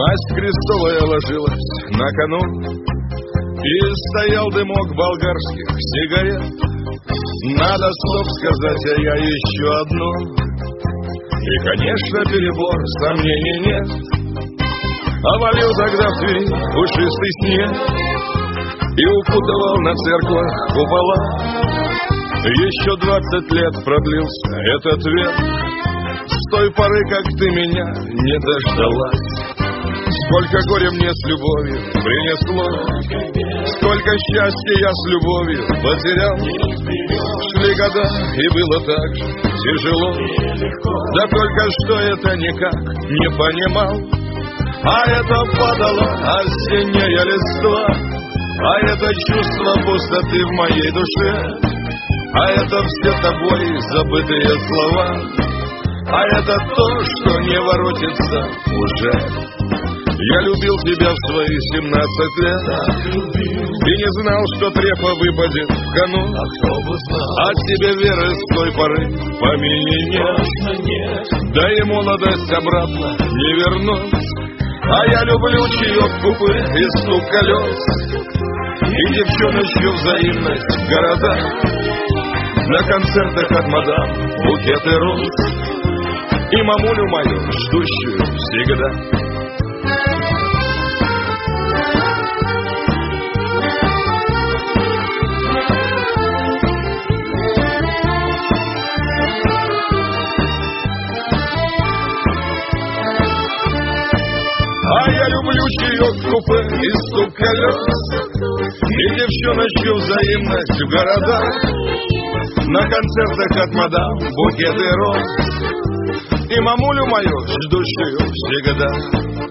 Масть крестовая ложилась на кону, и стоял дымок болгарских сигарет. Надо стоп сказать, а я еще одну. И, конечно, перебор, сомнений нет. Овалил тогда в Твери пушистый снег и укутывал на церквах купола. Еще 20 лет продлился этот век, с той поры, как ты меня не дождалась. Сколько горя мне с любовью принесло, сколько счастья я с любовью потерял. Шли года, и было так же тяжело, да только что это никак не понимал. А это падало осенняя листва, а это чувство пустоты в моей душе, а это все тобой забытые слова, а это то, что не воротится уже. Я любил тебя в свои 17 лет и не знал, что трефа выпадет в кону. А тебе веры с той поры в помине нет, да и молодость обратно не вернуть. А я люблю чаек купы и стук колес, и девчоночью взаимность в городах, на концертах от мадам букеты роз и мамулю мою, ждущую всегда. А я люблю чаек в купе и стук колес, и девчоночью взаимность в городах, на концертах от мадам букеты роз и мамулю мою, ждущую всегда.